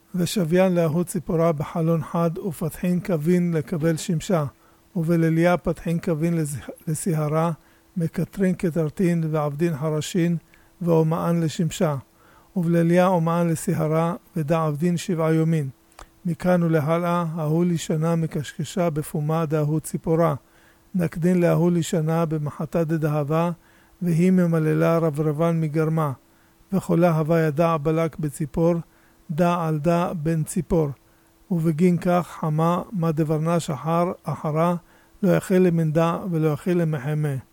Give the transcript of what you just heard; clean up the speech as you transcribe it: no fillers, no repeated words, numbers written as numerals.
ושוויין להוא ציפורה בחלון חד, ופתחין קווין לקבל שמשה, ובליליה פתחין קווין לסיהרה, מקטרין כתרתין ועבדין חרשין, ואומאן לשמשה, ובליליה אומאן לסיהרה, ודע עבדין 7 יומין. מכאן ולהלאה, ההוא לי שנה מקשקשה בפומה דהוא ציפורה, נקדין להוא לי שנה במחתה דדהבה, והיא ממללה רברבן מגרמה, וחולה הווה ידע בלק בציפור, דע על דע בן ציפור, ובגין כך חמה מה דברנה שחר אחרה, לא יחל למנדע ולא יחל למחמה.